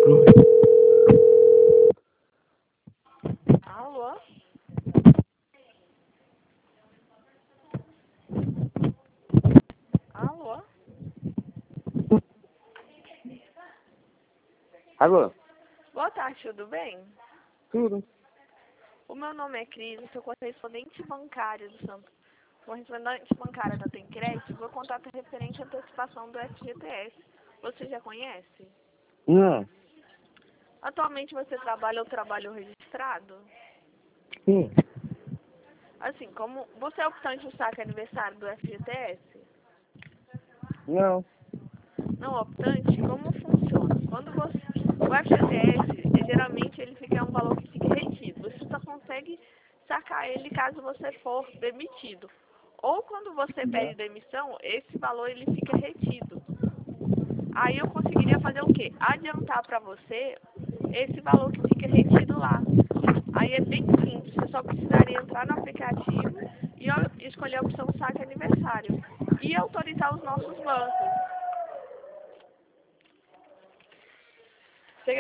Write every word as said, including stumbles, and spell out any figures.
Alô? Alô? Alô? Boa tarde, tudo bem? Tudo. O meu nome é Cris, eu sou correspondente bancária do Santo. Correspondente bancária da Tencrédito, vou contato referente à antecipação do F G T S. Você já conhece? Não. Atualmente você trabalha ou trabalho registrado? Sim. Assim, como você é optante do saque aniversário do F G T S? Não. Não optante, como funciona? Quando você, o F G T S, geralmente ele fica é um valor que fica retido. Você só consegue sacar ele caso você for demitido. Ou quando você pede demissão, esse valor ele fica retido. Aí eu conseguiria fazer o quê? Adiantar para você esse valor que fica retido lá. Aí é bem simples, você só precisaria entrar no aplicativo e escolher a opção saque aniversário. E autorizar os nossos bancos.